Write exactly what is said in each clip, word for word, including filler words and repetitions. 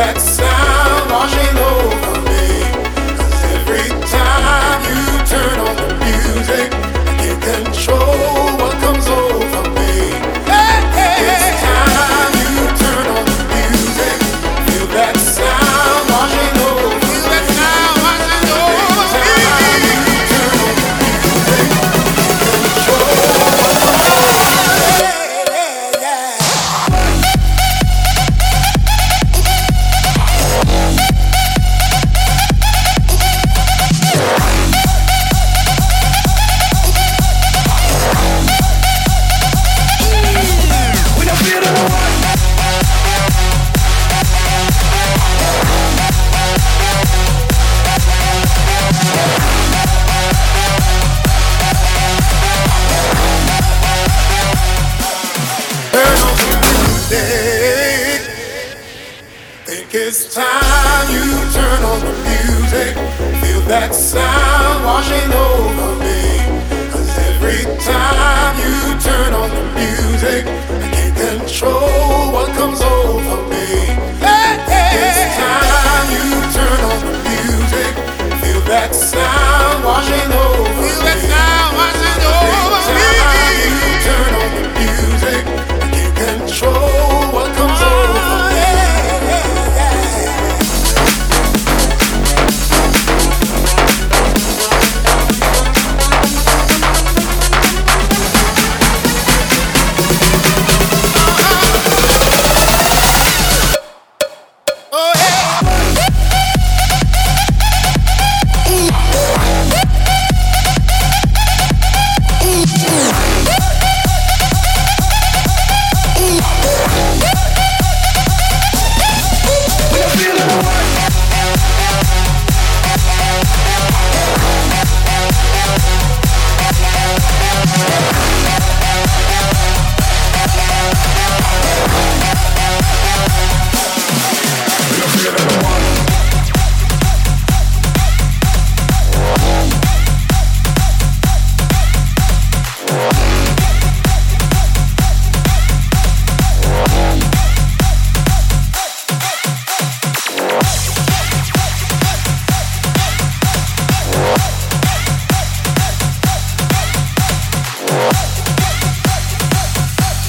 that sound washing over me. 'Cause every time you turn on the music, I can't control what comes over me. Hey, hey, it's time you turn on the music, feel that sound washing over me. Feel that sound washing over me. Every time you turn on the music, I can't control what comes over me. Yeah, yeah, yeah. Think it's time you turn on the music, feel that sound washing over me. 'Cause every time you turn on the music, I can't control what comes over me. Hey, hey, it's time you turn on the music, feel that sound washing over me. Feel that sound washing over me. Every time you turn on the music, I can't control what comes over me.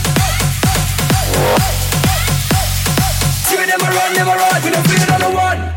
Never run, never run, we don't feel it on the one.